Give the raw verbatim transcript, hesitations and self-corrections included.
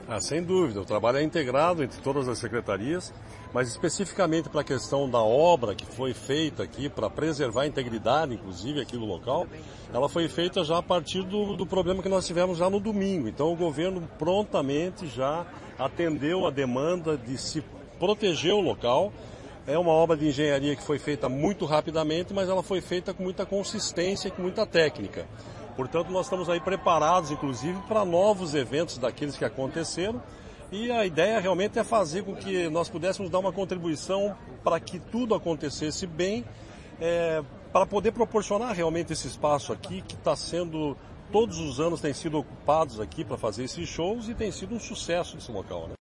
Ah, sem dúvida, o trabalho é integrado entre todas as secretarias, mas especificamente para a questão da obra que foi feita aqui para preservar a integridade, inclusive, aqui do local, ela foi feita já a partir do, do problema que nós tivemos já no domingo. Então o governo prontamente já atendeu a demanda de se proteger o local. É uma obra de engenharia que foi feita muito rapidamente, mas ela foi feita com muita consistência e com muita técnica. Portanto, nós estamos aí preparados, inclusive, para novos eventos daqueles que aconteceram. E a ideia realmente é fazer com que nós pudéssemos dar uma contribuição para que tudo acontecesse bem, é, para poder proporcionar realmente esse espaço aqui que está sendo, todos os anos tem sido ocupados aqui para fazer esses shows e tem sido um sucesso esse local, né?